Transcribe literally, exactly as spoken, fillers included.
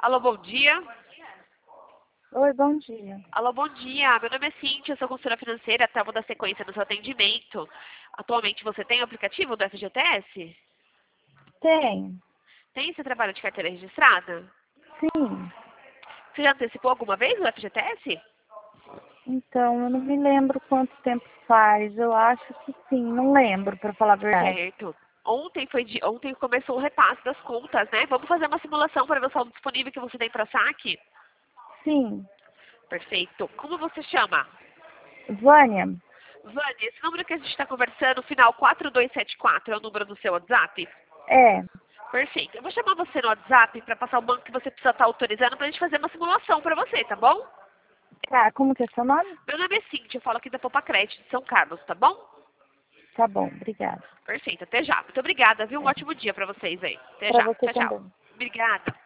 Alô, bom dia. Oi, bom dia. Alô, bom dia. Meu nome é Cíntia, eu sou consultora financeira, até vou dar sequência no seu atendimento. Atualmente você tem o aplicativo do F G T S? Tem? Tem? Você trabalha de carteira registrada? Sim. Você já antecipou alguma vez o F G T S? Então, eu não me lembro quanto tempo faz. Eu acho que sim, não lembro, para falar a verdade. Certo. Ontem foi de, ontem começou o repasse das contas, né? Vamos fazer uma simulação para ver o saldo disponível que você tem para saque? Sim. Perfeito. Como você chama? Vânia? Vânia, esse número que a gente está conversando, final quatro dois sete quatro, é o número do seu WhatsApp? É. Perfeito. Eu vou chamar você no WhatsApp para passar o banco que você precisa estar autorizando para a gente fazer uma simulação para você, tá bom? Tá, como que é seu nome? Meu nome é Cintia, eu falo aqui da Poupa Crédito de São Carlos, tá bom? Tá bom, obrigada. Perfeito, até já. Muito obrigada, viu? Um É. ótimo dia para vocês aí. Até Para já. você Tchau, tchau. também. Obrigada.